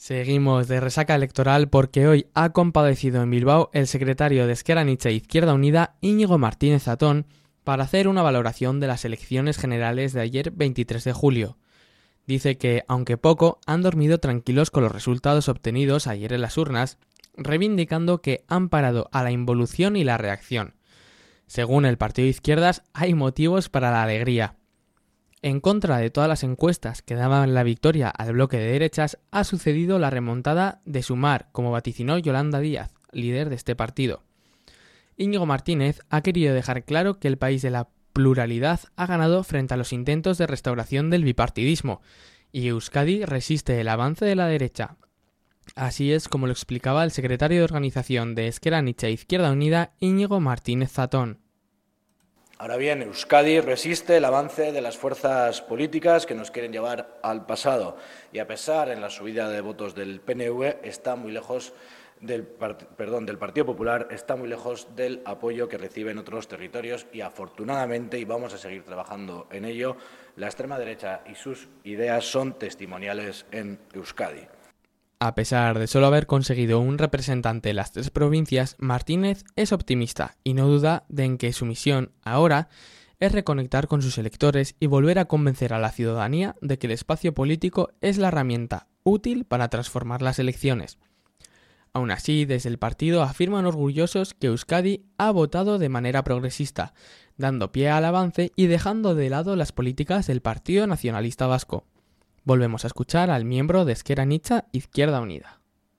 Seguimos de resaca electoral porque hoy ha comparecido en Bilbao el secretario de Ezker Anitza Izquierda Unida, Íñigo Martínez Zatón, para hacer una valoración de las elecciones generales de ayer 23 de julio. Dice que, aunque poco, han dormido tranquilos con los resultados obtenidos ayer en las urnas, reivindicando que han parado a la involución y la reacción. Según el partido de izquierdas, hay motivos para la alegría. En contra de todas las encuestas que daban la victoria al bloque de derechas, ha sucedido la remontada de Sumar, como vaticinó Yolanda Díaz, líder de este partido. Íñigo Martínez ha querido dejar claro que el país de la pluralidad ha ganado frente a los intentos de restauración del bipartidismo, y Euskadi resiste el avance de la derecha. Así es como lo explicaba el secretario de organización de Ezker Anitza Izquierda Unida, Íñigo Martínez Zatón. Ahora bien, Euskadi resiste el avance de las fuerzas políticas que nos quieren llevar al pasado y a pesar de la subida de votos del PNV está muy lejos del Partido Popular, está muy lejos del apoyo que reciben otros territorios y afortunadamente, y vamos a seguir trabajando en ello, la extrema derecha y sus ideas son testimoniales en Euskadi. A pesar de solo haber conseguido un representante en las tres provincias, Martínez es optimista y no duda de en que su misión ahora es reconectar con sus electores y volver a convencer a la ciudadanía de que el espacio político es la herramienta útil para transformar las elecciones. Aún así, desde el partido afirman orgullosos que Euskadi ha votado de manera progresista, dando pie al avance y dejando de lado las políticas del Partido Nacionalista Vasco. Volvemos a escuchar al miembro de Ezker Anitza Izquierda Unida.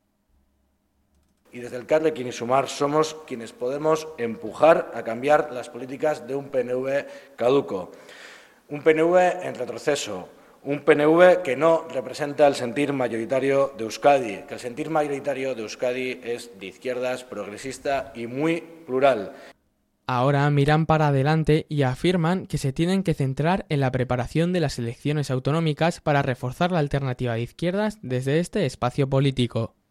Y desde Elkarrekin y Sumar somos quienes podemos empujar a cambiar las políticas de un PNV caduco, un PNV en retroceso, un PNV que no representa el sentir mayoritario de Euskadi, que el sentir mayoritario de Euskadi es de izquierdas, progresista y muy plural. Ahora miran para adelante y afirman que se tienen que centrar en la preparación de las elecciones autonómicas para reforzar la alternativa de izquierdas desde este espacio político.